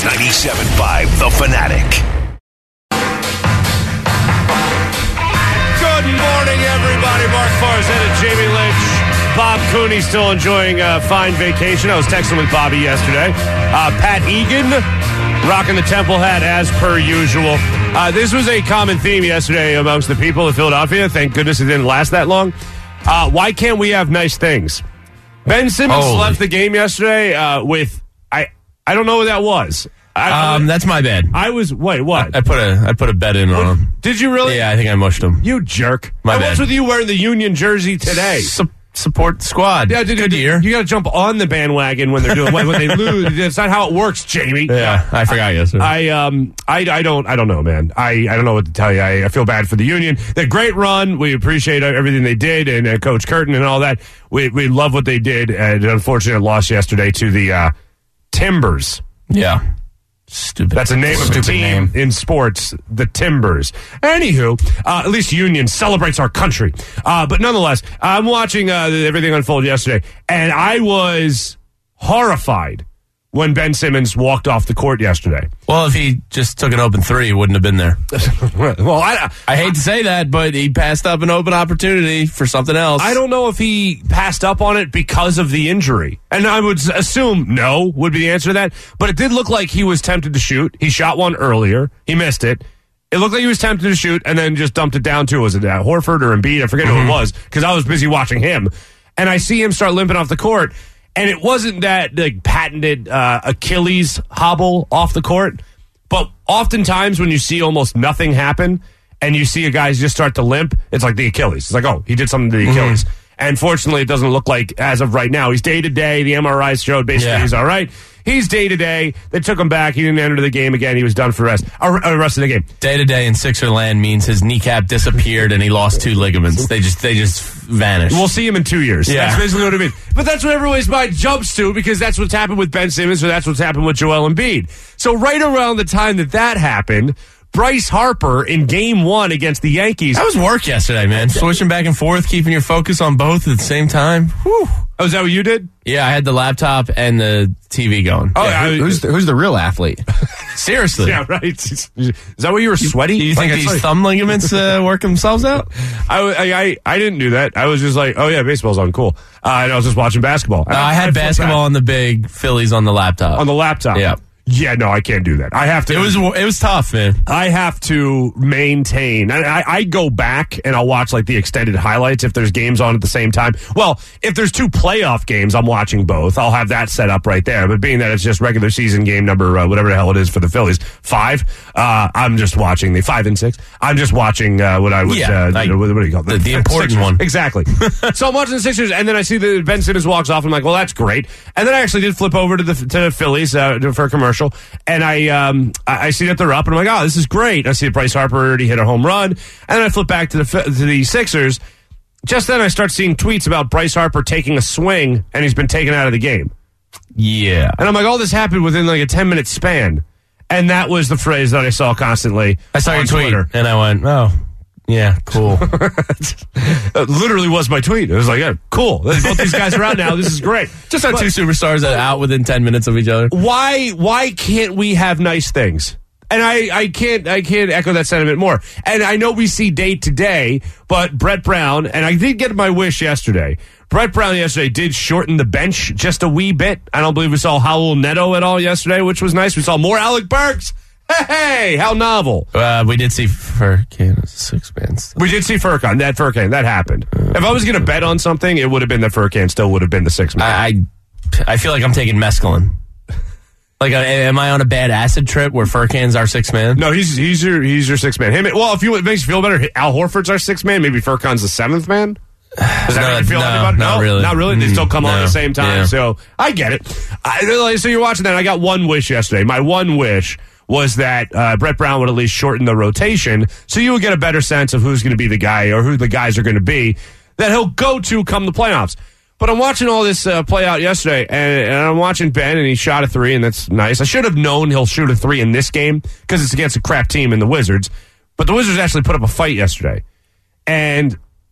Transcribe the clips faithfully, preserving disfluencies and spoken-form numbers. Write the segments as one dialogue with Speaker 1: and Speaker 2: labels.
Speaker 1: ninety-seven point five The Fanatic.
Speaker 2: Good morning, everybody. Mark Farzetta, Jamie Lynch, Bob Cooney still enjoying a fine vacation. I was texting with Bobby yesterday. Uh, Pat Egan rocking the Temple hat as per usual. Uh, this was a common theme yesterday amongst the people of Philadelphia. Thank goodness it didn't last that long. Uh, why can't we have nice things? Ben Simmons
Speaker 3: Holy.
Speaker 2: left the game yesterday uh, with I I don't know what that was. I,
Speaker 3: Um, that's my bad.
Speaker 2: I was wait what?
Speaker 3: I put a I put a bet in on him.
Speaker 2: Did you really?
Speaker 3: Yeah, I think I mushed him.
Speaker 2: You jerk!
Speaker 3: My
Speaker 2: I
Speaker 3: bad.
Speaker 2: was with you wearing the Union jersey today.
Speaker 3: Su- support the squad.
Speaker 2: Yeah, dude,
Speaker 3: good
Speaker 2: dude,
Speaker 3: year.
Speaker 2: You got to jump on the bandwagon when they're doing when, when they lose. That's not how it works, Jamie.
Speaker 3: Yeah, I forgot yesterday.
Speaker 2: I um I, I don't I don't know, man. I, I don't know what to tell you. I, I feel bad for the Union. They're a great run. We appreciate everything they did, and uh, Coach Curtin and all that. We we love what they did. And an unfortunate loss yesterday to the uh, Timbers.
Speaker 3: yeah. Stupid.
Speaker 2: That's a name of a
Speaker 3: Stupid
Speaker 2: team
Speaker 3: name.
Speaker 2: in sports, the Timbers. Anywho, uh, at least Union celebrates our country. Uh, but nonetheless, I'm watching uh, everything unfold yesterday, and I was horrified when Ben Simmons walked off the court yesterday.
Speaker 3: Well, if he just took an open three, he wouldn't have been there.
Speaker 2: Well, I,
Speaker 3: I hate to say that, but he passed up an open opportunity for something else.
Speaker 2: I don't know if he passed up on it because of the injury. And I would assume no would be the answer to that. But it did look like he was tempted to shoot. He shot one earlier. He missed it. It looked like he was tempted to shoot and then just dumped it down to, was it uh, Horford or Embiid? I forget
Speaker 3: Mm-hmm.
Speaker 2: who it was because I was busy watching him. And I see him start limping off the court. And it wasn't that like patented uh, Achilles hobble off the court. But oftentimes when you see almost nothing happen and you see a guy just start to limp, it's like the Achilles. It's like, oh, he did something to the Achilles. Mm-hmm. And fortunately, it doesn't look like as of right now. He's day to day. The M R Is showed basically
Speaker 3: Yeah.
Speaker 2: he's all right. He's day to day. They took him back. He didn't enter the game again. He was done for the rest, uh, uh, rest of the game.
Speaker 3: Day to day in Sixer land means his kneecap disappeared and he lost two ligaments. They just they just vanished.
Speaker 2: We'll see him in two years.
Speaker 3: Yeah.
Speaker 2: That's basically what I mean. But that's what everybody's mind jumps to because that's what's happened with Ben Simmons or that's what's happened with Joel Embiid. So right around the time that that happened, Bryce Harper in game one against the Yankees.
Speaker 3: That was work yesterday, man. Switching back and forth, keeping your focus on both at the same time. Whew.
Speaker 2: Oh, is that what you did?
Speaker 3: Yeah, I had the laptop and the T V going.
Speaker 2: Oh,
Speaker 3: Yeah.
Speaker 2: I-
Speaker 4: Who's the, who's the real athlete?
Speaker 3: Seriously.
Speaker 2: Yeah, right. Is that why you were sweaty?
Speaker 3: Do you think
Speaker 2: Like,
Speaker 3: these
Speaker 2: it's like-
Speaker 3: thumb ligaments uh, work themselves out?
Speaker 2: I, I, I, I didn't do that. I was just like, oh, yeah, baseball's on. Cool. Uh, and I was just watching basketball. And
Speaker 3: Uh, I had
Speaker 2: flipped
Speaker 3: basketball
Speaker 2: back
Speaker 3: on the big, Phillies on the laptop.
Speaker 2: on the laptop.
Speaker 3: Yeah.
Speaker 2: Yeah, no, I can't do that. I have to.
Speaker 3: It was it was tough, man.
Speaker 2: I have to maintain. I, I, I go back and I'll watch like the extended highlights if there's games on at the same time. Well, if there's two playoff games, I'm watching both. I'll have that set up right there. But being that it's just regular season game number, uh, whatever the hell it is for the Phillies, five, uh, I'm just watching the five and six. I'm just watching uh, what I would,
Speaker 3: Yeah,
Speaker 2: uh,
Speaker 3: like,
Speaker 2: what, what do you call it?
Speaker 3: the- the important
Speaker 2: Sixers.
Speaker 3: one.
Speaker 2: Exactly. So I'm watching the Sixers, and then I see that Ben Simmons walks off. I'm like, well, that's great. And then I actually did flip over to the to the Phillies uh, for a commercial, and I um I, I see that they're up, and I'm like, oh, this is great. I see that Bryce Harper already hit a home run, and then I flip back to the to the Sixers. Just then, I start seeing tweets about Bryce Harper taking a swing, and he's been taken out of the game.
Speaker 3: Yeah.
Speaker 2: And I'm like, all this happened within like a ten minute span, and that was the phrase that I saw constantly.
Speaker 3: I saw
Speaker 2: on
Speaker 3: your tweet,
Speaker 2: Twitter.
Speaker 3: and I went, oh, yeah, cool.
Speaker 2: It literally was my tweet. It was like, yeah, cool. Both these guys are out now. This is great.
Speaker 3: Just our
Speaker 2: But-
Speaker 3: two superstars that are out within ten minutes of each other.
Speaker 2: why why can't we have nice things? And I, I can't I can't echo that sentiment more. And I know we see day to day, but Brett Brown, and I did get my wish yesterday. Brett Brown yesterday did shorten the bench just a wee bit. I don't believe we saw Raul Neto at all yesterday, which was nice. We saw more Alec Burks. Hey, how novel.
Speaker 3: Uh, we did see Furkan as a six-man.
Speaker 2: We did see Furkan. That Furkan, that happened. If I was going to bet on something, it would have been that Furkan still would have been the six man.
Speaker 3: I, I I feel like I'm taking mescaline. Like, uh, am I on a bad acid trip where Furkan's our six man?
Speaker 2: No, he's he's your he's your six man. Him, well, if you it makes you feel better, Al Horford's our six man. Maybe Furkan's the seventh man. Does that
Speaker 3: No,
Speaker 2: make you feel
Speaker 3: no,
Speaker 2: any better?
Speaker 3: not
Speaker 2: no,
Speaker 3: really.
Speaker 2: Not really. They still come on
Speaker 3: no,
Speaker 2: at the same time.
Speaker 3: yeah.
Speaker 2: So I get it. I, so you're watching that. I got one wish yesterday. My one wish was that uh, Brett Brown would at least shorten the rotation so you would get a better sense of who's going to be the guy or who the guys are going to be that he'll go to come the playoffs. But I'm watching all this uh, play out yesterday, and, and I'm watching Ben, and he shot a three, and that's nice. I should have known he'll shoot a three in this game because it's against a crap team in the Wizards. But the Wizards actually put up a fight yesterday. And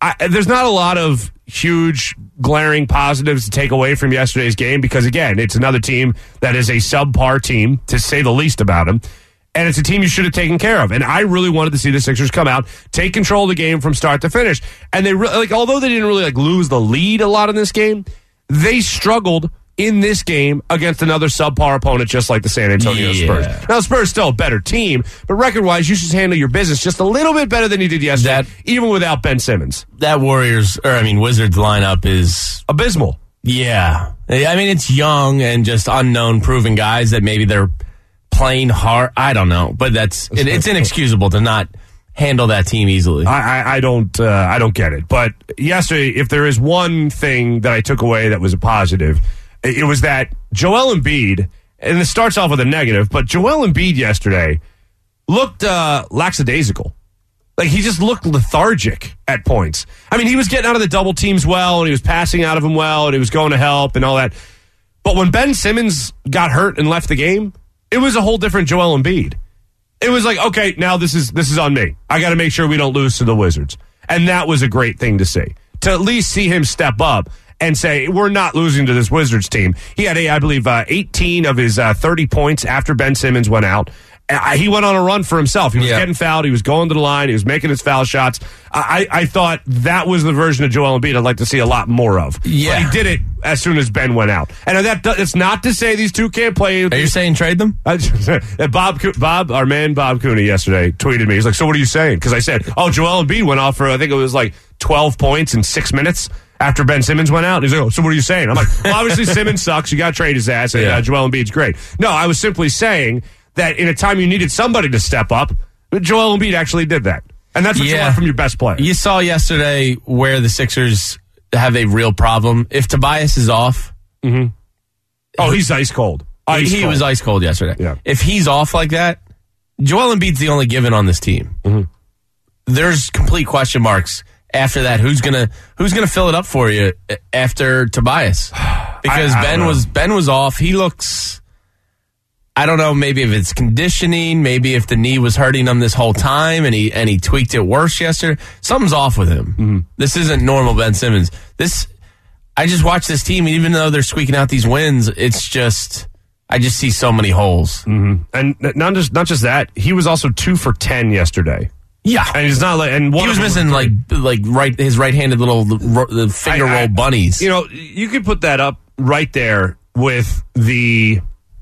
Speaker 2: I, there's not a lot of huge glaring positives to take away from yesterday's game because, again, it's another team that is a subpar team, to say the least about them. And it's a team you should have taken care of. And I really wanted to see the Sixers come out, take control of the game from start to finish. And they re- like, although they didn't really like lose the lead a lot in this game, they struggled in this game against another subpar opponent, just like the San Antonio
Speaker 3: yeah.
Speaker 2: Spurs. Now, the Spurs still a better team, but record-wise, you should handle your business just a little bit better than you did yesterday,
Speaker 3: That,
Speaker 2: even without Ben Simmons.
Speaker 3: That Warriors, or I mean Wizards lineup is
Speaker 2: abysmal.
Speaker 3: Yeah. I mean, it's young and just unknown proven guys that maybe they're playing hard. I don't know, but that's it, it's inexcusable to not handle that team easily.
Speaker 2: I, I, I don't uh, I don't get it. But yesterday, if there is one thing that I took away that was a positive, it was that Joel Embiid, and it starts off with a negative, but Joel Embiid yesterday looked uh, lackadaisical. Like, he just looked lethargic at points. I mean, he was getting out of the double teams well, and he was passing out of them well, and he was going to help and all that. But when Ben Simmons got hurt and left the game, it was a whole different Joel Embiid. It was like, okay, now this is this is on me. I got to make sure we don't lose to the Wizards. And that was a great thing to see. To at least see him step up and say, we're not losing to this Wizards team. He had, a, I believe, uh, eighteen of his uh, thirty points after Ben Simmons went out. Uh, he went on a run for himself. He was
Speaker 3: yeah.
Speaker 2: getting fouled. He was going to the line. He was making his foul shots. I, I thought that was the version of Joel Embiid I'd like to see a lot more of.
Speaker 3: Yeah.
Speaker 2: But he did it as soon as Ben went out. And that it's not to say these two can't play.
Speaker 3: Are you saying trade them?
Speaker 2: Bob, Bob, our man Bob Cooney yesterday tweeted me. He's like, so what are you saying? Because I said, oh, Joel Embiid went off for, I think it was like twelve points in six minutes after Ben Simmons went out. He's like, oh, so what are you saying? I'm like, well, obviously Simmons sucks. You got to trade his ass. And
Speaker 3: yeah.
Speaker 2: uh, Joel Embiid's great. No, I was simply saying that in a time you needed somebody to step up, Joel Embiid actually did that. And that's what
Speaker 3: yeah.
Speaker 2: you want from your best player.
Speaker 3: You saw yesterday where the Sixers have a real problem. If Tobias is off...
Speaker 2: Mm-hmm. Oh, he's ice cold. Ice
Speaker 3: he
Speaker 2: cold.
Speaker 3: was ice cold yesterday.
Speaker 2: Yeah.
Speaker 3: If he's off like that, Joel Embiid's the only given on this team.
Speaker 2: Mm-hmm.
Speaker 3: There's complete question marks after that. Who's gonna Who's gonna fill it up for you after Tobias? Because
Speaker 2: I, I
Speaker 3: Ben was Ben was off. He looks... I don't know, maybe if it's conditioning, maybe if the knee was hurting him this whole time and he and he tweaked it worse yesterday. Something's off with him.
Speaker 2: Mm-hmm.
Speaker 3: This isn't normal Ben Simmons. This I just watch this team, and even though they're squeaking out these wins, it's just I just see so many holes.
Speaker 2: Mm-hmm. And not just not just that, he was also two for ten yesterday.
Speaker 3: Yeah,
Speaker 2: and he's not like and one
Speaker 3: he was
Speaker 2: of
Speaker 3: missing
Speaker 2: was
Speaker 3: like like right his right-handed little the finger
Speaker 2: I, I,
Speaker 3: roll bunnies.
Speaker 2: You know, you could put that up right there with the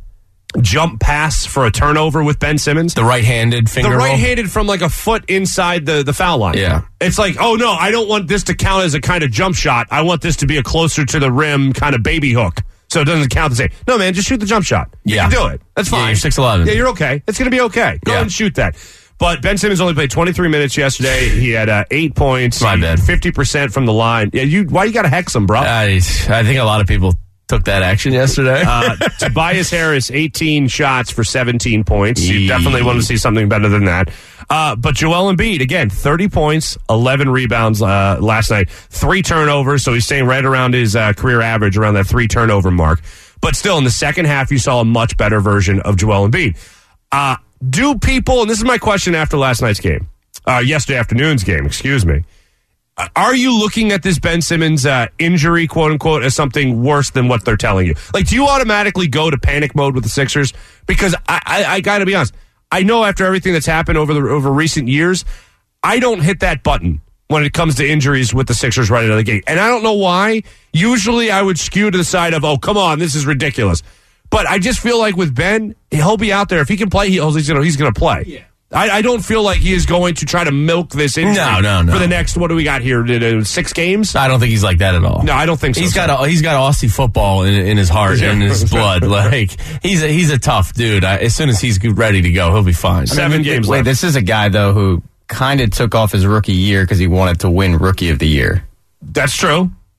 Speaker 2: jump pass for a turnover with Ben Simmons.
Speaker 3: The right-handed finger
Speaker 2: The
Speaker 3: roll?
Speaker 2: right-handed from like a foot inside the, the foul line.
Speaker 3: Yeah.
Speaker 2: It's like, oh, no, I don't want this to count as a kind of jump shot. I want this to be a closer to the rim kind of baby hook. So it doesn't count the same. No, man, just shoot the jump shot. You
Speaker 3: Yeah.
Speaker 2: can do it. That's fine.
Speaker 3: Yeah, you're six eleven.
Speaker 2: Yeah, you're okay. It's going to be okay. Go
Speaker 3: Yeah.
Speaker 2: ahead and shoot that. But Ben Simmons only played twenty-three minutes yesterday. He had uh, eight points.
Speaker 3: My bad.
Speaker 2: fifty percent from the line. Yeah, you. Why you got to hex him, bro?
Speaker 3: I, I think a lot of people took that action yesterday.
Speaker 2: uh, Tobias Harris, eighteen shots for seventeen points. You
Speaker 3: Yee.
Speaker 2: definitely want to see something better than that. Uh, but Joel Embiid, again, thirty points, eleven rebounds uh, last night, three turnovers, so he's staying right around his uh, career average, around that three turnover mark. But still, in the second half, you saw a much better version of Joel Embiid. Uh, do people, and this is my question after last night's game, uh, yesterday afternoon's game, excuse me, are you looking at this Ben Simmons uh, injury, quote unquote, as something worse than what they're telling you? Like, do you automatically go to panic mode with the Sixers? Because I, I, I got to be honest, I know after everything that's happened over the over recent years, I don't hit that button when it comes to injuries with the Sixers right out of the gate, and I don't know why. Usually, I would skew to the side of, oh, come on, this is ridiculous. But I just feel like with Ben, he'll be out there. If he can play, he'll, he's going he's going to play. Yeah. I, I don't feel like he is going to try to milk this injury
Speaker 3: No, no, no.
Speaker 2: for the next, what do we got here, six games?
Speaker 3: I don't think he's like that at all.
Speaker 2: No, I don't think so.
Speaker 3: He's got a, he's got Aussie football in, in his heart
Speaker 2: Yeah.
Speaker 3: and in his blood. Like he's a, he's a tough dude. I, as soon as he's ready to go, he'll be fine.
Speaker 2: Seven
Speaker 4: I mean,
Speaker 2: games
Speaker 4: Wait,
Speaker 2: left.
Speaker 4: this is a guy, though, who kind of took off his rookie year because he wanted to win Rookie of the Year.
Speaker 2: That's true.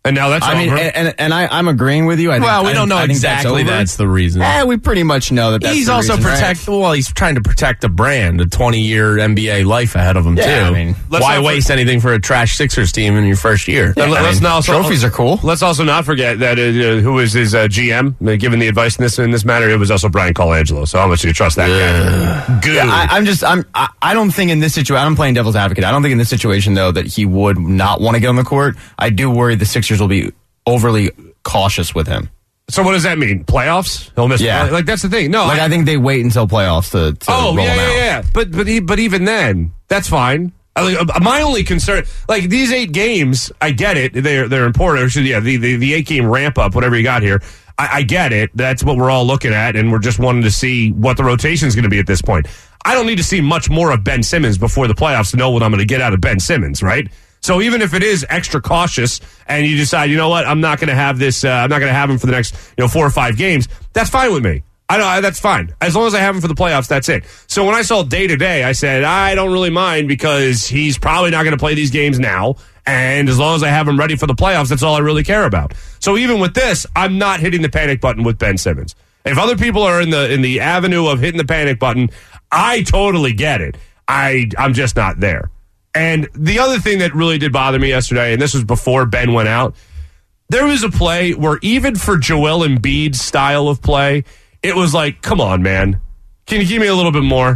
Speaker 2: And now that's
Speaker 4: I mean,
Speaker 2: over.
Speaker 4: and, and, and I, I'm agreeing with you. I think,
Speaker 3: Well, we
Speaker 4: I
Speaker 3: don't
Speaker 4: think-
Speaker 3: know
Speaker 4: I think
Speaker 3: exactly
Speaker 4: that's,
Speaker 3: that's the reason.
Speaker 4: Eh, we pretty much know that that's
Speaker 3: He's
Speaker 4: the
Speaker 3: also
Speaker 4: reason, right?
Speaker 3: protect. Well, he's trying to protect the brand, a twenty-year N B A life ahead of him
Speaker 4: Yeah,
Speaker 3: too.
Speaker 4: I mean,
Speaker 2: let's
Speaker 3: why
Speaker 2: not
Speaker 3: waste anything for a trash Sixers team in your first year?
Speaker 2: And let-
Speaker 4: I
Speaker 2: let's
Speaker 4: mean,
Speaker 2: not also,
Speaker 4: trophies are cool.
Speaker 2: Let's also not forget that uh, who was his uh, G M uh, giving the advice in this in this matter. It was also Brian Colangelo. So how much do you trust that guy? Good.
Speaker 4: Yeah, I, I'm just, I'm, I, I don't think in this situation, I'm playing devil's advocate. I don't think in this situation, though, that he would not want to get on the court. I do worry the Sixers will be overly cautious with him.
Speaker 2: So what does that mean? Playoffs? He'll miss.
Speaker 4: Yeah.
Speaker 2: Like that's the thing. No,
Speaker 4: Like, I, think they wait until playoffs to, to
Speaker 2: Oh
Speaker 4: roll
Speaker 2: yeah,
Speaker 4: him
Speaker 2: yeah,
Speaker 4: out.
Speaker 2: yeah. But but e- but even then, that's fine. I, like, uh, my only concern, like these eight games, I get it. They're they're important. Or should, yeah, the, the the eight game ramp up, whatever you got here. I, I get it. That's what we're all looking at, and we're just wanting to see what the rotation is going to be at this point. I don't need to see much more of Ben Simmons before the playoffs to know what I'm going to get out of Ben Simmons, right? So even if it is extra cautious and you decide, you know what, I'm not going to have this, uh, I'm not going to have him for the next, you know, four or five games, that's fine with me. I know that's fine. As long as I have him for the playoffs, that's it. So when I saw day to day, I said, I don't really mind because he's probably not going to play these games now. And as long as I have him ready for the playoffs, that's all I really care about. So even with this, I'm not hitting the panic button with Ben Simmons. If other people are in the in the avenue of hitting the panic button, I totally get it. I I'm just not there. And the other thing that really did bother me yesterday, and this was before Ben went out, there was a play where even for Joel Embiid's style of play, it was like, come on, man. Can you give me a little bit more?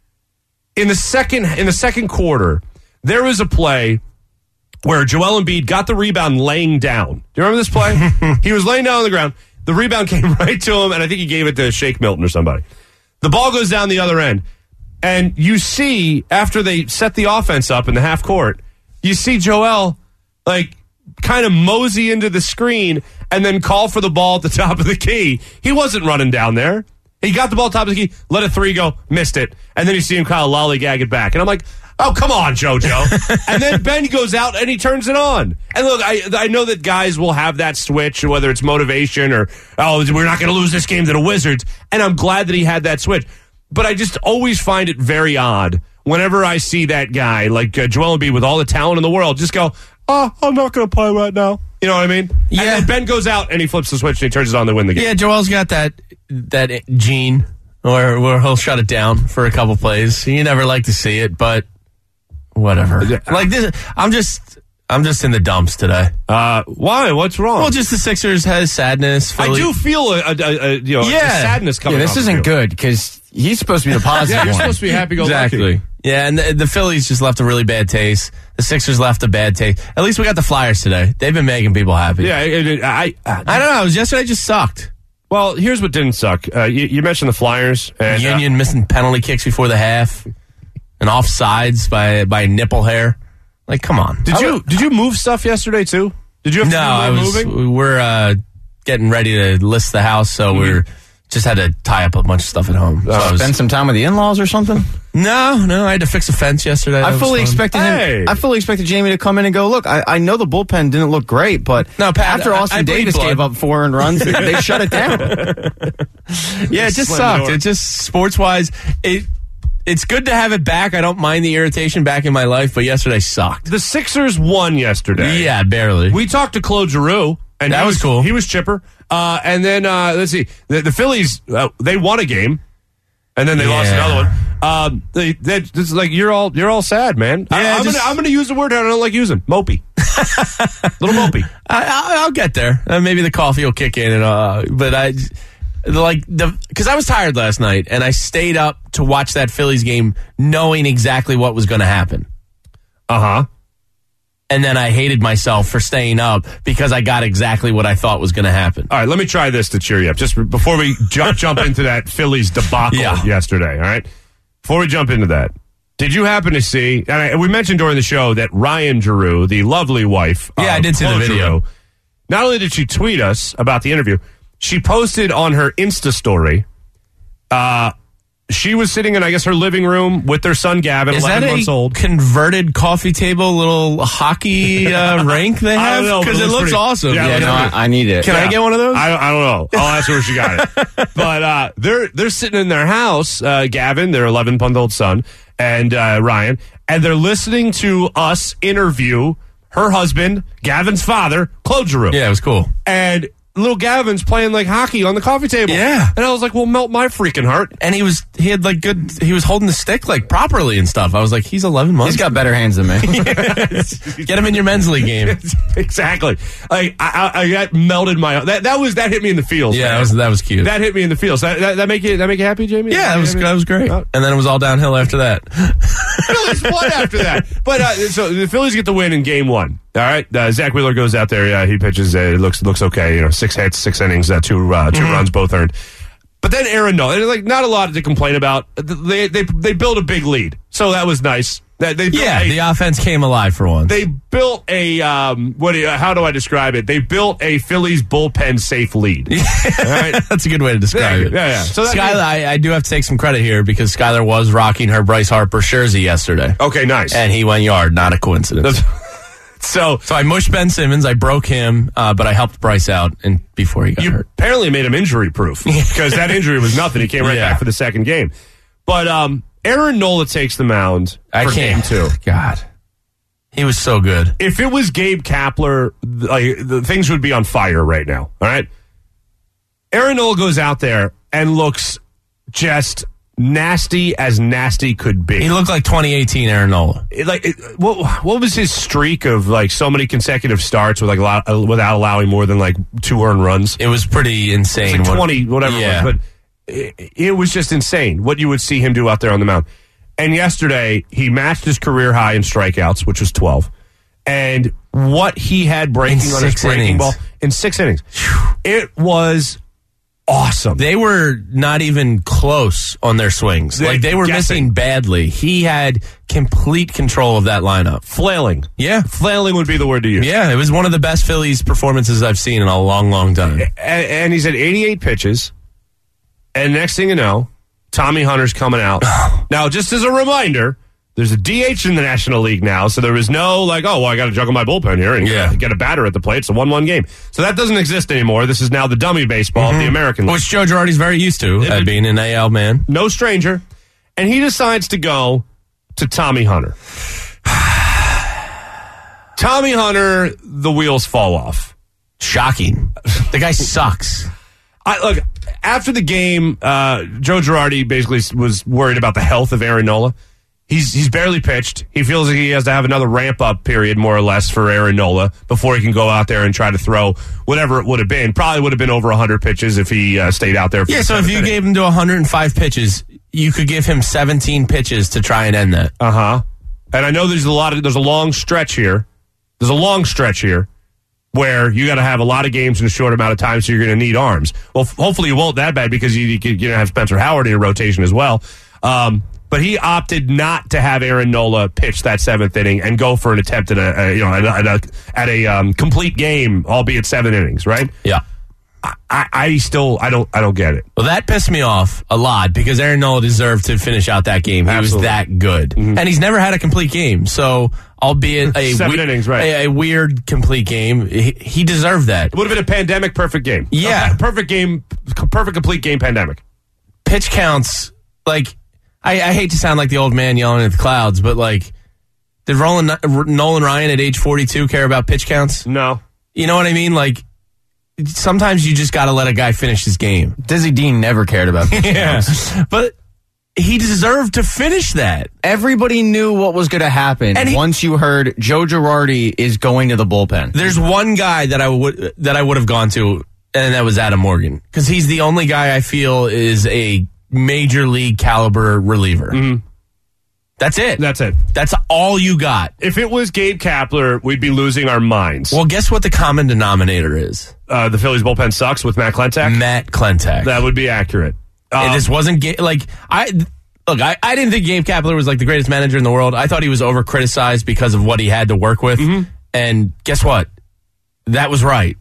Speaker 2: In the second in the second quarter, there was a play where Joel Embiid got the rebound laying down. Do you remember this play? He was laying down on the ground. The rebound came right to him, and I think he gave it to Shake Milton or somebody. The ball goes down the other end. And you see, after they set the offense up in the half court, you see Joel, like, kind of mosey into the screen and then call for the ball at the top of the key. He wasn't running down there. He got the ball at the top of the key, let a three go, missed it. And then you see him kind of lollygag it back. And I'm like, oh, come on, JoJo. And then Ben goes out and he turns it on. And look, I I know that guys will have that switch, whether it's motivation or, oh, we're not going to lose this game to the Wizards. And I'm glad that he had that switch. But I just always find it very odd whenever I see that guy, like uh, Joel Embiid, with all the talent in the world, just go, oh, I'm not going to play right now. You know what I mean?
Speaker 3: Yeah.
Speaker 2: And then Ben goes out and he flips the switch and he turns it on to win the game.
Speaker 3: Yeah, Joel's got that that gene where, where he'll shut it down for a couple plays. You never like to see it, but whatever. Like this, I'm just I'm just in the dumps today.
Speaker 2: Uh, why? What's wrong?
Speaker 3: Well, just the Sixers has sadness.
Speaker 2: I
Speaker 3: Philly-
Speaker 2: do feel a, a, a, a you know
Speaker 3: Yeah.
Speaker 2: a sadness coming.
Speaker 4: Yeah, this
Speaker 2: off of
Speaker 4: isn't
Speaker 2: you.
Speaker 4: good because he's supposed to be the positive
Speaker 2: Yeah, you're
Speaker 4: one.
Speaker 2: supposed to be happy go
Speaker 3: Exactly.
Speaker 2: lucky.
Speaker 3: Yeah, and the, the Phillies just left a really bad taste. The Sixers left a bad taste. At least we got the Flyers today. They've been making people happy.
Speaker 2: Yeah, it, it, I, I
Speaker 3: I don't know. It was yesterday just sucked.
Speaker 2: Well, here's what didn't suck. Uh, you, you mentioned the Flyers and uh,
Speaker 3: Union missing penalty kicks before the half and offsides by by a nipple hair. Like, come on.
Speaker 2: did you did you move stuff yesterday too? Did you have
Speaker 3: No,
Speaker 2: to do
Speaker 3: I
Speaker 2: more
Speaker 3: was.
Speaker 2: moving?
Speaker 3: We're uh, getting ready to list the house, so we're just had to tie up a bunch of stuff at home. So I was-
Speaker 4: Spend some time with the in-laws or something.
Speaker 3: no, no, I had to fix a fence yesterday. That
Speaker 4: I
Speaker 3: was
Speaker 4: fully
Speaker 3: fun.
Speaker 4: expected
Speaker 2: Hey.
Speaker 4: him. I fully expected Jamie to come in and go, look, I, I know the bullpen didn't look great, but
Speaker 3: No, Pat,
Speaker 4: after
Speaker 3: I-
Speaker 4: Austin
Speaker 3: I bleed
Speaker 4: Davis
Speaker 3: blood.
Speaker 4: gave up four earned runs, they, they shut it down.
Speaker 3: Yeah, it just
Speaker 2: Slam
Speaker 3: sucked.
Speaker 2: door.
Speaker 3: It just sports wise, it it's good to have it back. I don't mind the irritation back in my life, but yesterday sucked.
Speaker 2: The Sixers won yesterday.
Speaker 3: Yeah, barely.
Speaker 2: We talked to Claude Giroux, and
Speaker 3: That
Speaker 2: he
Speaker 3: was cool.
Speaker 2: He was chipper. Uh, and then uh, let's see, the, the Phillies uh, they won a game, and then they lost
Speaker 3: Yeah.
Speaker 2: another one. Um, they, they, this is like you're all you're all sad, man. I,
Speaker 3: Yeah,
Speaker 2: I'm,
Speaker 3: just-
Speaker 2: gonna, I'm gonna use the word I don't like using, mopey, little mopey.
Speaker 3: I, I, I'll get there. Uh, maybe the coffee will kick in, and uh, but I like the because I was tired last night, and I stayed up to watch that Phillies game, knowing exactly what was going to happen.
Speaker 2: Uh huh.
Speaker 3: And then I hated myself for staying up because I got exactly what I thought was going to happen.
Speaker 2: All right, let me try this to cheer you up. Just before we jump jump into that Phillies debacle
Speaker 3: Yeah.
Speaker 2: yesterday. All right, before we jump into that, did you happen to see? And I, we mentioned during the show that Ryan Giroux, the lovely wife,
Speaker 3: Yeah,
Speaker 2: of
Speaker 3: I did see the
Speaker 2: Claude
Speaker 3: video.
Speaker 2: Giroux, not only did she tweet us about the interview, she posted on her Insta story. Uh, she was sitting in, I guess, her living room with their son Gavin,
Speaker 3: Is
Speaker 2: eleven
Speaker 3: that
Speaker 2: months
Speaker 3: a
Speaker 2: old.
Speaker 3: converted coffee table little hocky uh, rink they
Speaker 2: I
Speaker 3: have?
Speaker 2: don't know, but
Speaker 3: Because
Speaker 2: it
Speaker 3: it
Speaker 2: looks
Speaker 3: looks
Speaker 2: pretty-
Speaker 3: awesome.
Speaker 2: Yeah, it
Speaker 4: Yeah,
Speaker 2: looks
Speaker 4: no,
Speaker 2: pretty-
Speaker 4: I, I need it.
Speaker 3: Can I
Speaker 2: Yeah.
Speaker 3: get one of those?
Speaker 2: I don't, I don't know. I'll ask her where she got it. But uh, they're they're sitting in their house, uh, Gavin, their eleven-month-old son, and uh, Ryan, and they're listening to us interview her husband, Gavin's father, closed the room.
Speaker 3: Yeah, it was cool.
Speaker 2: And little Gavin's playing like hockey on the coffee table.
Speaker 3: Yeah.
Speaker 2: And I was like, well, melt my freaking heart.
Speaker 3: And he was he had like good he was holding the stick like properly and stuff. I was like, he's eleven months.
Speaker 4: He's got better hands than me.
Speaker 3: Get him in your men's league game.
Speaker 2: Exactly. Like I, I, I got melted my that that was that hit me in the feels.
Speaker 3: Yeah,
Speaker 2: man.
Speaker 3: that was that was cute.
Speaker 2: That hit me in the feels. That, that, that make you that make you happy, Jamie?
Speaker 3: yeah, that was that was great.
Speaker 2: Oh.
Speaker 3: And then it was all downhill after that.
Speaker 2: Phillies won after that. But uh, so the Phillies get the win in game one. All right, uh, Zach Wheeler goes out there. Yeah, he pitches. Uh, it looks looks okay. You know, six hits, six innings, uh, two uh, two mm-hmm. runs, both earned. But then Aaron Nola, like not a lot to complain about. They they they built a big lead, so that was nice. That they built
Speaker 3: yeah,
Speaker 2: a,
Speaker 3: the offense came alive for once.
Speaker 2: They built a um, what? Do you, how do I describe it? They built a Phillies bullpen safe lead. All right?
Speaker 3: That's a good way to describe
Speaker 2: yeah,
Speaker 3: it.
Speaker 2: Yeah, yeah. So
Speaker 3: Skylar, I, I do have to take some credit here because Skylar was rocking her Bryce Harper jersey yesterday.
Speaker 2: Okay, nice.
Speaker 3: And he went yard, not a coincidence.
Speaker 2: So,
Speaker 3: so I mushed Ben Simmons. I broke him, uh, but I helped Bryce out and before he got
Speaker 2: you
Speaker 3: hurt.
Speaker 2: Apparently made him injury proof because that injury was nothing. He came right
Speaker 3: yeah.
Speaker 2: back for the second game. But um, Aaron Nola takes the mound
Speaker 3: I
Speaker 2: for
Speaker 3: can't.
Speaker 2: game two.
Speaker 3: God, he was so good.
Speaker 2: If it was Gabe Kapler, like the things would be on fire right now. All right, Aaron Nola goes out there and looks just nasty as nasty could be.
Speaker 3: He looked like twenty eighteen Aaron Nola.
Speaker 2: It, like, it, what what was his streak of like so many consecutive starts with like a lot, uh, without allowing more than like two earned runs?
Speaker 3: It was pretty insane.
Speaker 2: It was like
Speaker 3: what,
Speaker 2: twenty, whatever
Speaker 3: yeah.
Speaker 2: it was, but it, it was just insane what you would see him do out there on the mound. And yesterday he matched his career high in strikeouts, which was twelve, and what he had breaking
Speaker 3: in
Speaker 2: on his breaking
Speaker 3: innings.
Speaker 2: ball in six innings, it was awesome.
Speaker 3: They were not even close on their swings.
Speaker 2: They-
Speaker 3: like they were
Speaker 2: guessing.
Speaker 3: missing badly. He had complete control of that lineup.
Speaker 2: Flailing,
Speaker 3: Yeah.
Speaker 2: flailing would be the word to use.
Speaker 3: Yeah, it was one of the best Phillies performances I've seen in a long, long time.
Speaker 2: and, and he's at eighty-eight pitches. And next thing you know, Tommy Hunter's coming out. Now, just as a reminder, there's a D H in the National League now, so there was no like, oh, well, I got to juggle my bullpen here and
Speaker 3: Yeah.
Speaker 2: get, get a batter at the plate. It's a one-one game. So that doesn't exist anymore. This is now the dummy baseball of the American League.
Speaker 3: Which Joe Girardi's very used to, uh, being an A L man.
Speaker 2: No stranger. And he decides to go to Tommy Hunter. Tommy Hunter, the wheels fall off.
Speaker 3: Shocking. The guy sucks.
Speaker 2: I, look, after the game, uh, Joe Girardi basically was worried about the health of Aaron Nola. He's he's barely pitched. He feels like he has to have another ramp-up period, more or less, for Aaron Nola before he can go out there and try to throw whatever it would have been. Probably would have been over one hundred pitches if he uh, stayed out there. For
Speaker 3: Yeah,
Speaker 2: the
Speaker 3: so if you
Speaker 2: inning.
Speaker 3: gave him to one hundred five pitches, you could give him seventeen pitches to try and end that.
Speaker 2: Uh-huh. And I know there's a lot of, there's a long stretch here. There's a long stretch here where you got to have a lot of games in a short amount of time, so you're going to need arms. Well, f- hopefully you won't that bad because you, you could you know, have Spencer Howard in your rotation as well. Um, but he opted not to have Aaron Nola pitch that seventh inning and go for an attempt at a, a you know at a, at a, at a um, complete game, albeit seven innings, right?
Speaker 3: Yeah.
Speaker 2: I, I still I don't I don't get it.
Speaker 3: Well, that pissed me off a lot because Aaron Nola deserved to finish out that game. He
Speaker 2: Absolutely.
Speaker 3: was that good. Mm-hmm. And he's never had a complete game. So, albeit a,
Speaker 2: Seven
Speaker 3: we-
Speaker 2: innings, right.
Speaker 3: a, a weird complete game, he, he deserved that.
Speaker 2: It would have been a pandemic perfect game.
Speaker 3: Yeah.
Speaker 2: A perfect game, perfect complete game pandemic.
Speaker 3: Pitch counts, like, I, I hate to sound like the old man yelling at the clouds, but, like, did Roland, Nolan Ryan at age forty-two care about pitch counts?
Speaker 2: No.
Speaker 3: You know what I mean? Like, sometimes you just got to let a guy finish his game.
Speaker 4: Dizzy Dean never cared about pitch counts.
Speaker 3: But he deserved to finish that.
Speaker 4: Everybody knew what was going to happen
Speaker 3: And he-
Speaker 4: once you heard Joe Girardi is going to the bullpen.
Speaker 3: There's one guy that I would that I would have gone to, and that was Adam Morgan, because he's the only guy I feel is a major league caliber reliever. Mm-hmm. That's it.
Speaker 2: That's it.
Speaker 3: That's all you got.
Speaker 2: If it was Gabe Kapler, we'd be losing our minds.
Speaker 3: Well, guess what the common denominator is?
Speaker 2: Uh, the Phillies bullpen sucks with Matt Klentak.
Speaker 3: Matt Klentak.
Speaker 2: That would be accurate.
Speaker 3: And
Speaker 2: Um,
Speaker 3: this wasn't Ga- like I look. I, I didn't think Gabe Kapler was like the greatest manager in the world. I thought he was over criticized because of what he had to work with.
Speaker 2: Mm-hmm.
Speaker 3: And guess what? That was right,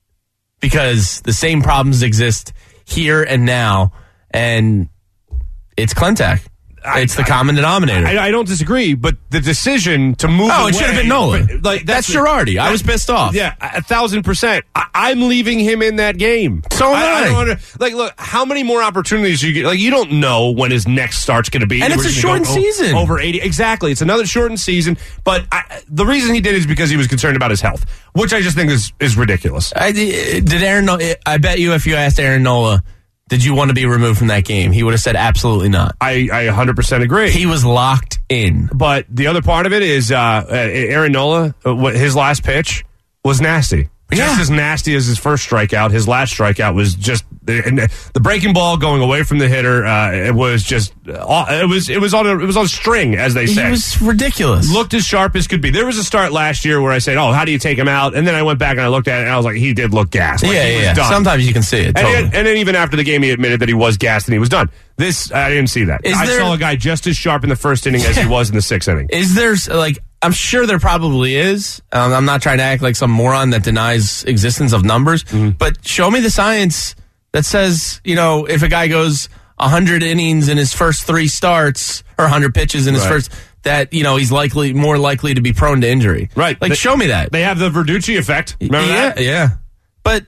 Speaker 3: because the same problems exist here and now, and it's Klentak. It's the common denominator.
Speaker 2: I, I don't disagree, but the decision to move
Speaker 3: Oh,
Speaker 2: away,
Speaker 3: it should have been Nola.
Speaker 2: Like
Speaker 3: That's Girardi. I was pissed off.
Speaker 2: Yeah, a thousand percent. I, I'm leaving him in that game.
Speaker 3: So am I.
Speaker 2: I don't under, like, look, how many more opportunities you get? Like, you don't know when his next start's going to be.
Speaker 3: And it's
Speaker 2: We're
Speaker 3: a
Speaker 2: gonna
Speaker 3: shortened
Speaker 2: go
Speaker 3: season.
Speaker 2: Over eighty. Exactly. It's another shortened season. But I, the reason he did it is because he was concerned about his health, which I just think is, is ridiculous.
Speaker 3: I, did Aaron? I bet you if you asked Aaron Nola, did you want to be removed from that game? He would have said absolutely not.
Speaker 2: I, I one hundred percent agree.
Speaker 3: He was locked in.
Speaker 2: But the other part of it is uh, Aaron Nola, uh, what his last pitch was nasty.
Speaker 3: Yeah.
Speaker 2: Just as nasty as his first strikeout. His last strikeout was just the, the breaking ball going away from the hitter. Uh, it was just uh, it was it was on a, it was on a string, as they say.
Speaker 3: It was ridiculous.
Speaker 2: Looked as sharp as could be. There was a start last year where I said, "Oh, how do you take him out?" And then I went back and I looked at it and I was like, "He did look gassed. Like,
Speaker 3: yeah,
Speaker 2: he was
Speaker 3: yeah.
Speaker 2: done."
Speaker 3: Sometimes you can see it.
Speaker 2: And,
Speaker 3: Totally.
Speaker 2: then, and then even after the game, he admitted that he was gassed and he was done. This I didn't see that.
Speaker 3: Is
Speaker 2: I
Speaker 3: there-
Speaker 2: saw a guy just as sharp in the first inning as he was in the sixth inning.
Speaker 3: Is there like? I'm sure there probably is. Um, I'm not trying to act like some moron that denies existence of numbers,
Speaker 2: Mm-hmm.
Speaker 3: but show me the science that says, you know, if a guy goes one hundred innings in his first three starts or one hundred pitches in his
Speaker 2: Right.
Speaker 3: first, that, you know, he's likely more likely to be prone to injury.
Speaker 2: Right.
Speaker 3: Like,
Speaker 2: They-
Speaker 3: show me that.
Speaker 2: They have the Verducci effect. Remember
Speaker 3: yeah,
Speaker 2: that?
Speaker 3: yeah. But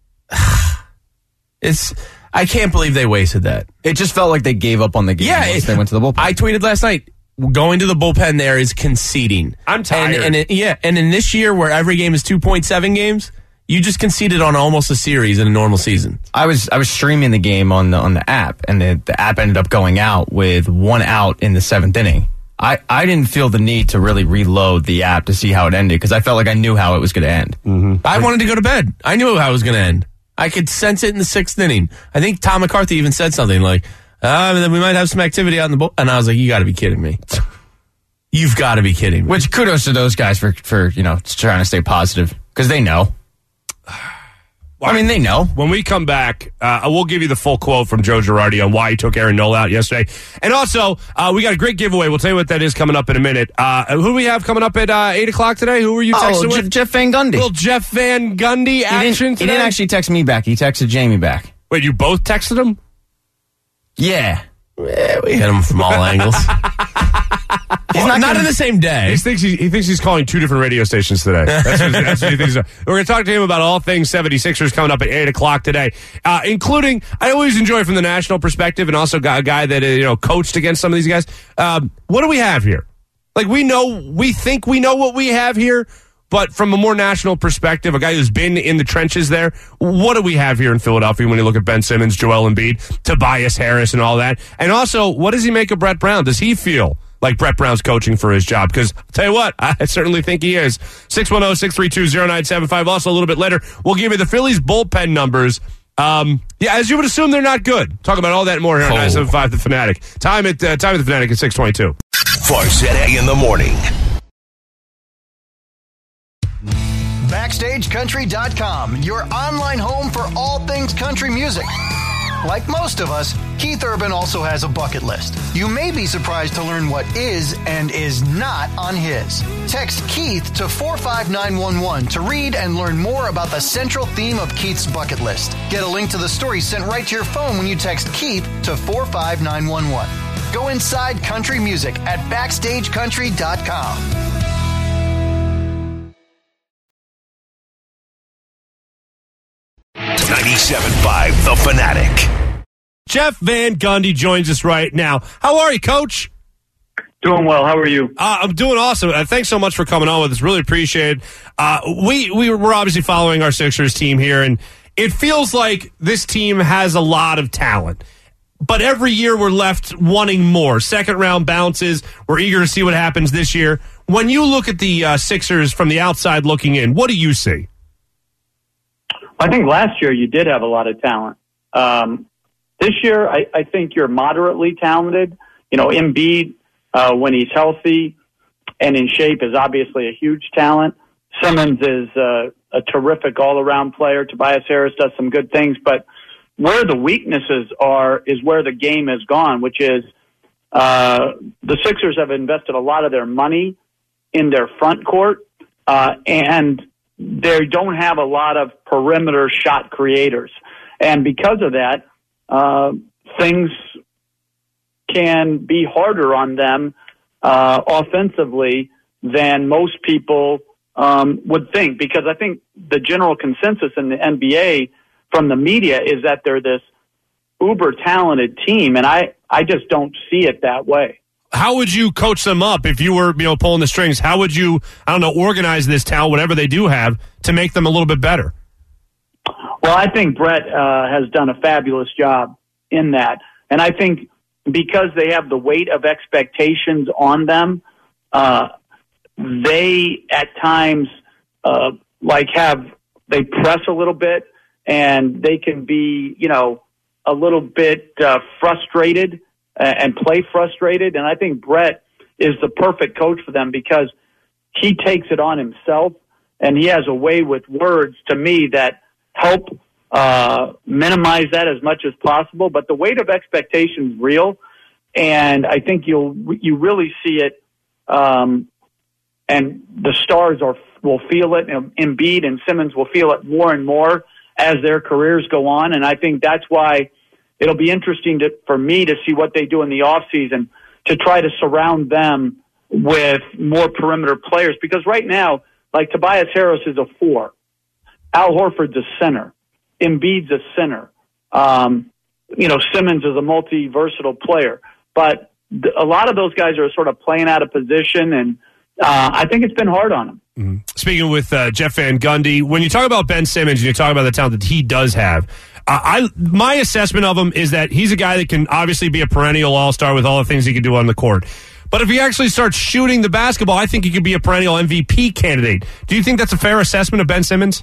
Speaker 3: it's I can't believe they wasted that.
Speaker 4: It just felt like they gave up on the game
Speaker 3: Yeah,
Speaker 4: once
Speaker 3: it-
Speaker 4: they went to the bullpen.
Speaker 3: I tweeted last night, going to the bullpen there is conceding.
Speaker 2: I'm tired.
Speaker 3: And, and it, yeah, and in this year where every game is two point seven games, you just conceded on almost a series in a normal season.
Speaker 4: I was I was streaming the game on the on the app, and the, the app ended up going out with one out in the seventh inning. I, I didn't feel the need to really reload the app to see how it ended because I felt like I knew how it was going to end.
Speaker 3: Mm-hmm. I wanted to go to bed. I knew how it was going to end. I could sense it in the sixth inning. I think Tom McCarthy even said something like, uh, we might have some activity out in the bull. And I was like, you got to be kidding me. You've got to be kidding me.
Speaker 4: Which kudos to those guys for, for you know, trying to stay positive because they know. I mean, they know.
Speaker 2: When we come back, uh, we'll give you the full quote from Joe Girardi on why he took Aaron Nola out yesterday. And also, uh, we got a great giveaway. We'll tell you what that is coming up in a minute. Uh, who do we have coming up at uh, eight o'clock today? Who were you texting
Speaker 4: Oh, Je-
Speaker 2: with?
Speaker 4: Jeff Van Gundy.
Speaker 2: Little Jeff Van Gundy
Speaker 4: He
Speaker 2: action
Speaker 4: didn't, he
Speaker 2: today?
Speaker 4: didn't actually text me back. He texted Jamie back.
Speaker 2: Wait, you both texted him?
Speaker 4: Yeah.
Speaker 3: Eh, we hit him from all angles. He's not, not in the same day.
Speaker 2: He thinks he, he thinks he's calling two different radio stations today. That's what, that's what he thinks. We're going to talk to him about all things seventy-sixers coming up at eight o'clock today, uh, including, I always enjoy from the national perspective and also got a guy that, uh, you know, coached against some of these guys. Um, what do we have here? Like, we know, we think we know what we have here, but from a more national perspective, a guy who's been in the trenches there, what do we have here in Philadelphia when you look at Ben Simmons, Joel Embiid, Tobias Harris, and all that? And also, what does he make of Brett Brown? Does he feel like Brett Brown's coaching for his job? Because I'll tell you what, I certainly think he is. six one zero, six three two, zero nine seven five. Also, a little bit later, we'll give you the Phillies bullpen numbers. Um, yeah, as you would assume, they're not good. Talk about all that and more here on
Speaker 3: Oh.
Speaker 2: nine seven five The Fanatic. Time at, uh, time at The Fanatic at six twenty-two.
Speaker 1: Farzetta in the morning.
Speaker 5: Backstage Country dot com, your online home for all things country music. Like most of us, Keith Urban also has a bucket list. You may be surprised to learn what is and is not on his. Text Keith to four five nine one one to read and learn more about the central theme of Keith's bucket list. Get a link to the story sent right to your phone when you text Keith to four five nine one one. Go inside country music at Backstage Country dot com.
Speaker 1: ninety-seven point five The Fanatic.
Speaker 2: Jeff Van Gundy joins us right now. How are you, Coach?
Speaker 6: Doing well. How are you?
Speaker 2: Uh, I'm doing awesome. Uh, thanks so much for coming on with us. Really appreciate it. Uh, we, we, we're obviously following our Sixers team here, and it feels like this team has a lot of talent. But every year we're left wanting more. Second round bounces. We're eager to see what happens this year. When you look at the uh, Sixers from the outside looking in, what do you see?
Speaker 6: I think last year you did have a lot of talent. Um, this year, I, I think you're moderately talented. You know, Embiid, uh, when he's healthy and in shape, is obviously a huge talent. Simmons is uh, a terrific all-around player. Tobias Harris does some good things, but where the weaknesses are is where the game has gone, which is uh, the Sixers have invested a lot of their money in their front court, uh, and they don't have a lot of perimeter shot creators. And because of that, uh, things can be harder on them uh, offensively than most people um, would think. Because I think the general consensus in the N B A from the media is that they're this uber talented team, and I, I just don't see it that way.
Speaker 2: How would you coach them up if you were, you know, pulling the strings? How would you, I don't know, organize this talent, whatever they do have, to make them a little bit better?
Speaker 6: Well, I think Brett uh, has done a fabulous job in that. And I think because they have the weight of expectations on them, uh, they at times uh, like have, they press a little bit, and they can be, you know, a little bit uh, frustrated and play frustrated. And I think Brett is the perfect coach for them because he takes it on himself, and he has a way with words to me that help uh, minimize that as much as possible. But the weight of expectation is real, and I think you'll you really see it. Um, and the stars are will feel it, and Embiid and Simmons will feel it more and more as their careers go on. And I think that's why it'll be interesting to, for me to see what they do in the offseason to try to surround them with more perimeter players. Because right now, like Tobias Harris is a four. Al Horford's a center. Embiid's a center. Um, you know, Simmons is a multi-versatile player. But th- a lot of those guys are sort of playing out of position, and uh, I think it's been hard on them.
Speaker 2: Mm-hmm. Speaking with uh, Jeff Van Gundy, when you talk about Ben Simmons and you talk about the talent that he does have, uh, I my assessment of him is that he's a guy that can obviously be a perennial all-star with all the things he can do on the court. But if he actually starts shooting the basketball, I think he could be a perennial M V P candidate. Do you think that's a fair assessment of Ben Simmons?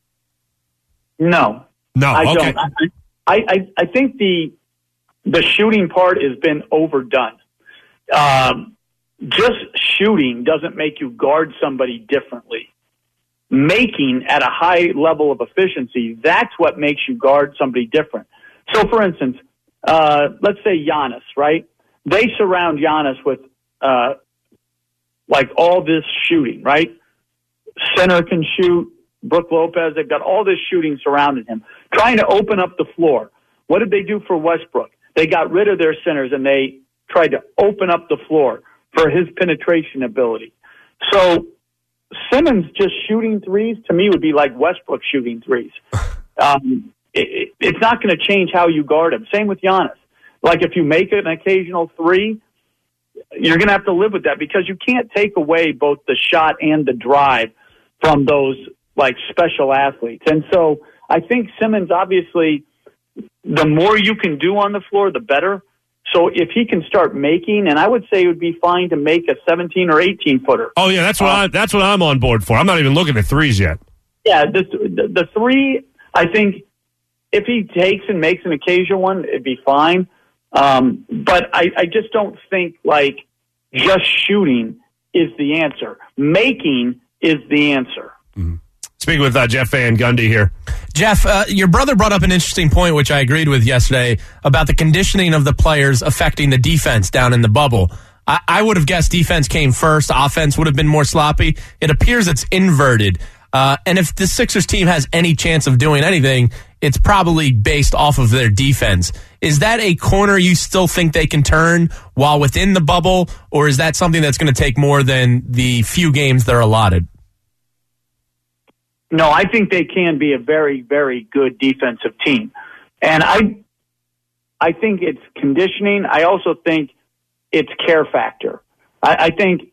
Speaker 6: No.
Speaker 2: No,
Speaker 6: I
Speaker 2: okay.
Speaker 6: don't. I, I, I think the the shooting part has been overdone. Um, just shooting doesn't make you guard somebody differently. Making at a high level of efficiency, that's what makes you guard somebody different. So, for instance, uh, let's say Giannis, right? They surround Giannis with uh, like all this shooting, right? Center can shoot. Brook Lopez, they've got all this shooting surrounding him, trying to open up the floor. What did they do for Westbrook? They got rid of their centers and they tried to open up the floor for his penetration ability. So Simmons just shooting threes, to me, would be like Westbrook shooting threes. Um, it, it's not going to change how you guard him. Same with Giannis. Like if you make an occasional three, you're going to have to live with that because you can't take away both the shot and the drive from those like special athletes. And so I think Simmons, obviously, the more you can do on the floor, the better. So if he can start making, and I would say it would be fine to make a seventeen or eighteen footer.
Speaker 2: Oh yeah, that's what uh, I, that's what I'm on board for. I'm not even looking at threes yet.
Speaker 6: Yeah, the, the, the three, I think if he takes and makes an occasional one, it'd be fine. Um, but I, I just don't think like just shooting is the answer. Making is the answer.
Speaker 2: Mm-hmm. Speaking with uh, Jeff Van Gundy here.
Speaker 3: Jeff, uh, your brother brought up an interesting point, which I agreed with yesterday, about the conditioning of the players affecting the defense down in the bubble. I, I would have guessed defense came first. Offense would have been more sloppy. It appears it's inverted. Uh, and if the Sixers team has any chance of doing anything, it's probably based off of their defense. Is that a corner you still think they can turn while within the bubble, or is that something that's going to take more than the few games they're allotted?
Speaker 6: No, I think they can be a very, very good defensive team. And I I think it's conditioning. I also think it's care factor. I, I think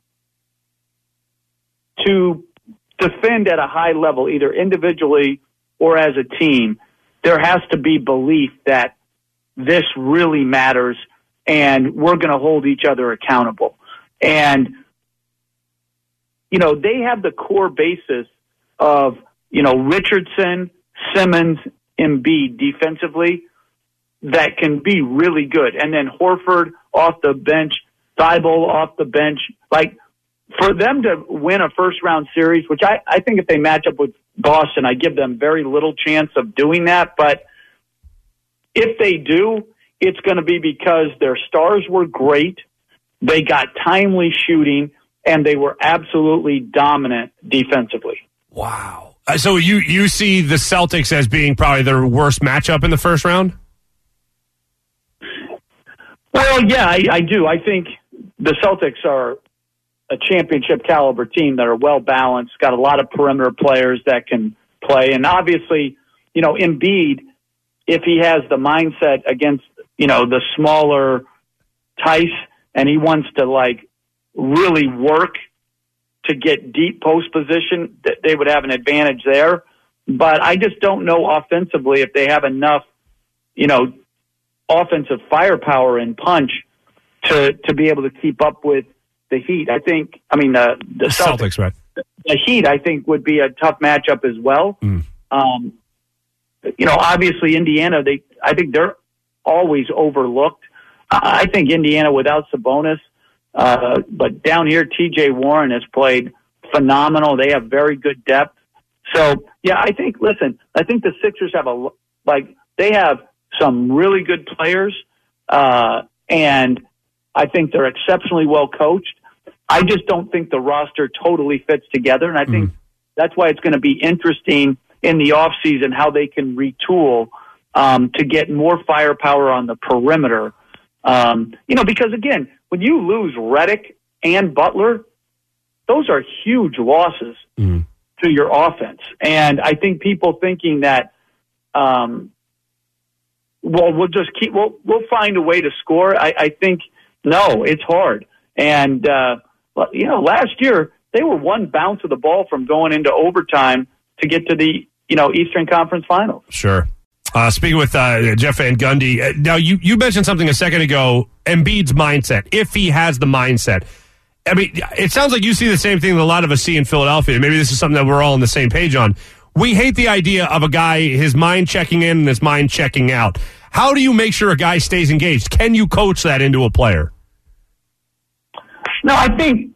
Speaker 6: to defend at a high level, either individually or as a team, there has to be belief that this really matters and we're going to hold each other accountable. And, you know, they have the core basis of, you know, Richardson, Simmons, Embiid defensively that can be really good. And then Horford off the bench, Thibault off the bench. Like, for them to win a first-round series, which I, I think if they match up with Boston, I give them very little chance of doing that. But if they do, it's going to be because their stars were great, they got timely shooting, and they were absolutely dominant defensively.
Speaker 2: Wow. Uh, so you, you see the Celtics as being probably their worst matchup in the first round?
Speaker 6: Well, yeah, I, I do. I think the Celtics are a championship caliber team that are well balanced, got a lot of perimeter players that can play. And obviously, you know, Embiid, if he has the mindset against, you know, the smaller Tice and he wants to like really work to get deep post position, that they would have an advantage there. But I just don't know offensively if they have enough, you know, offensive firepower and punch to to be able to keep up with the Heat. I think, I mean, uh, the, the Celtics,
Speaker 2: Celtics, right?
Speaker 6: The Heat, I think, would be a tough matchup as well.
Speaker 2: Mm.
Speaker 6: Um, you know, obviously Indiana, they, I think they're always overlooked. I think Indiana without Sabonis, uh, but down here, T J Warren has played phenomenal. They have very good depth. So, yeah, I think, listen, I think the Sixers have a, like, they have some really good players, uh, and I think they're exceptionally well coached. I just don't think the roster totally fits together, and I think mm. that's why it's going to be interesting in the offseason how they can retool um, to get more firepower on the perimeter. Um, you know, because, again, when you lose Redick and Butler, those are huge losses mm. to your offense. And I think people thinking that, um, well, we'll just keep, we'll, we'll find a way to score. I, I think, no, it's hard. And, uh, you know, last year they were one bounce of the ball from going into overtime to get to the, you know, Eastern Conference Finals.
Speaker 2: Sure. Uh, speaking with uh, Jeff Van Gundy, uh, now you, you mentioned something a second ago, Embiid's mindset, if he has the mindset. I mean, it sounds like you see the same thing that a lot of us see in Philadelphia. Maybe this is something that we're all on the same page on. We hate the idea of a guy, his mind checking in and his mind checking out. How do you make sure a guy stays engaged? Can you coach that into a player?
Speaker 6: No, I think,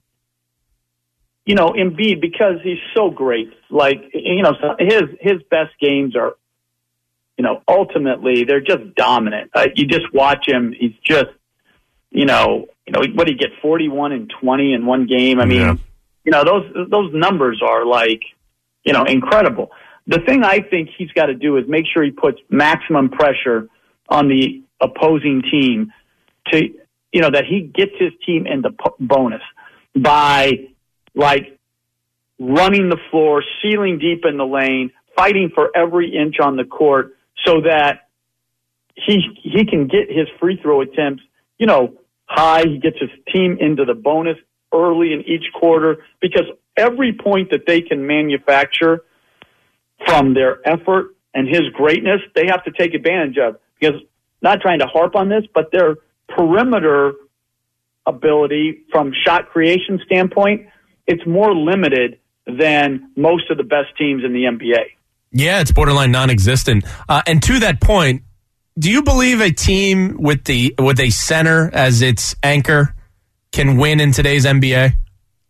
Speaker 6: you know, Embiid, because he's so great, like, you know, his his best games are, you know, ultimately, they're just dominant. Uh, you just watch him. He's just, you know, you know, what did he get, forty-one and twenty in one game? I mean, yeah. you know, those those numbers are like, you know, incredible. The thing I think he's got to do is make sure he puts maximum pressure on the opposing team to, you know, that he gets his team into p- bonus by, like, running the floor, sealing deep in the lane, fighting for every inch on the court so that he he can get his free throw attempts, you know, high. He gets his team into the bonus early in each quarter, because every point that they can manufacture from their effort and his greatness, they have to take advantage of. Because, not trying to harp on this, but their perimeter ability from shot creation standpoint, it's more limited than most of the best teams in the N B A.
Speaker 3: Yeah, it's borderline non-existent. Uh, and to that point, do you believe a team with the with a center as its anchor can win in today's N B A?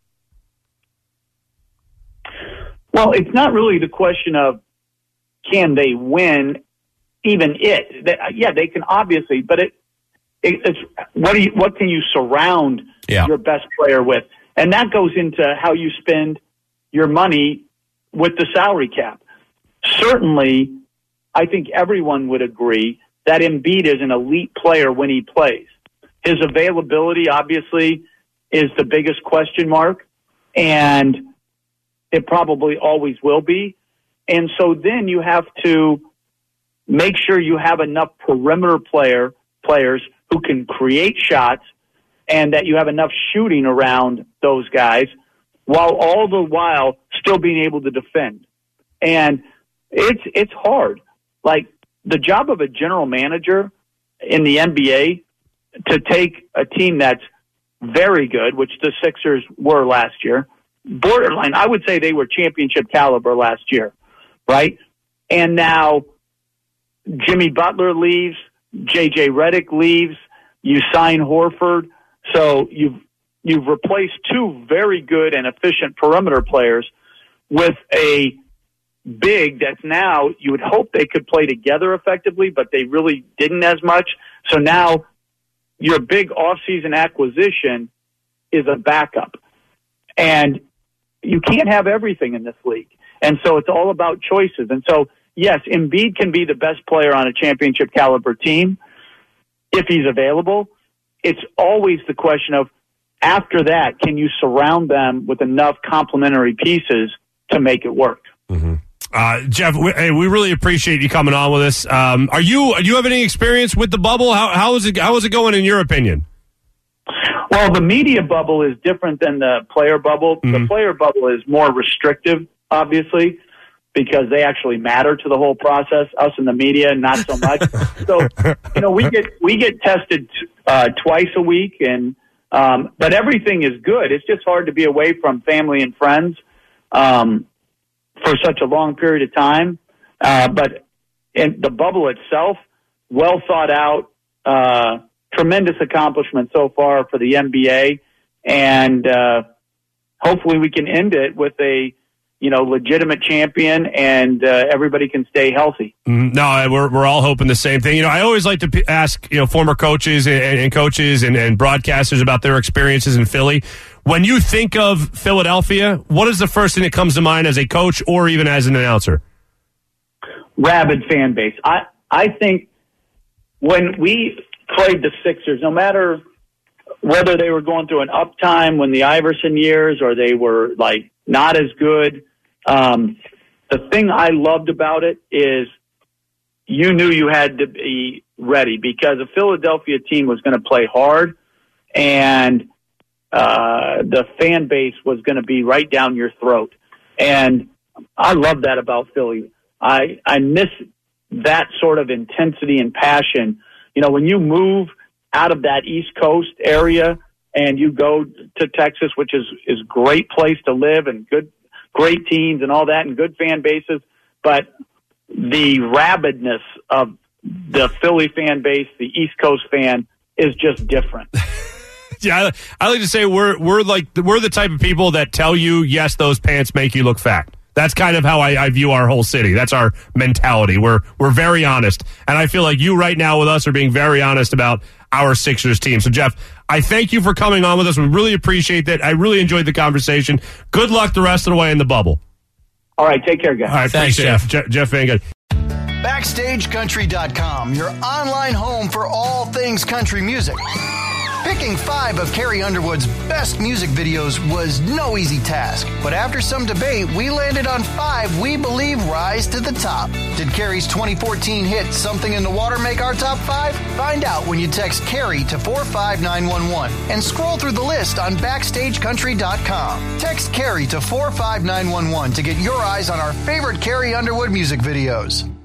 Speaker 6: Well, it's not really the question of can they win, even it. They, yeah, they can obviously, but it, it it's what do you what can you surround yeah. your best player with, and that goes into how you spend your money with the salary cap. Certainly, I think everyone would agree that Embiid is an elite player when he plays. His availability, obviously, is the biggest question mark, and it probably always will be. And so then you have to make sure you have enough perimeter player players who can create shots and that you have enough shooting around those guys, while all the while still being able to defend. And it's it's hard. Like, the job of a general manager in the N B A to take a team that's very good, which the Sixers were last year, borderline, I would say they were championship caliber last year, right? And now Jimmy Butler leaves, J J Redick leaves, you sign Horford, so you've you've replaced two very good and efficient perimeter players with a big that's now, you would hope they could play together effectively, but they really didn't as much. So now your big offseason acquisition is a backup. And you can't have everything in this league. And so it's all about choices. And so, yes, Embiid can be the best player on a championship caliber team if he's available. it's always the question of, after that, can you surround them with enough complementary pieces to make it work?
Speaker 2: Mm-hmm. Uh, Jeff, we, hey, we really appreciate you coming on with us. Um, are you? Do you have any experience with the bubble? How how is it? How is it going in your opinion?
Speaker 6: Well, the media bubble is different than the player bubble. Mm-hmm. The player bubble is more restrictive, obviously, because they actually matter to the whole process. Us in the media, not so much. So, you know, we get we get tested uh, twice a week, and um, but everything is good. It's just hard to be away from family and friends um, for such a long period of time. Uh, but in the bubble itself, well thought out. Uh, Tremendous accomplishment so far for the N B A, and uh, hopefully we can end it with a you know legitimate champion, and uh, everybody can stay healthy.
Speaker 2: Mm, no, we're we're all hoping the same thing. You know, I always like to p- ask you know former coaches and, and coaches and, and broadcasters about their experiences in Philly. When you think of Philadelphia, what is the first thing that comes to mind as a coach or even as an announcer?
Speaker 6: Rabid fan base. I I think when we played the Sixers, no matter whether they were going through an up time when the Iverson years or they were like not as good. Um, the thing I loved about it is you knew you had to be ready because a Philadelphia team was going to play hard and uh, the fan base was going to be right down your throat. And I love that about Philly. I, I miss that sort of intensity and passion. You know, when you move out of that East Coast area and you go to Texas, which is is a great place to live and good, great teams and all that and good fan bases, but the rabidness of the Philly fan base, the East Coast fan, is just different.
Speaker 2: Yeah, I, I like to say we're we're like we're the type of people that tell you, yes, those pants make you look fat. That's kind of how I, I view our whole city. That's our mentality. We're we're very honest. And I feel like you right now with us are being very honest about our Sixers team. So, Jeff, I thank you for coming on with us. We really appreciate that. I really enjoyed the conversation. Good luck the rest of the way in the bubble.
Speaker 6: All right, take care, guys.
Speaker 2: All right,
Speaker 3: thanks, Jeff.
Speaker 2: Je- Jeff Van Gundy.
Speaker 5: Backstage Country dot com, your online home for all things country music. Picking five of Carrie Underwood's best music videos was no easy task, but after some debate, we landed on five we believe rise to the top. Did Carrie's twenty fourteen hit Something in the Water make our top five? Find out when you text Carrie to four five nine one one and scroll through the list on Backstage Country dot com. Text Carrie to four five nine one one to get your eyes on our favorite Carrie Underwood music videos.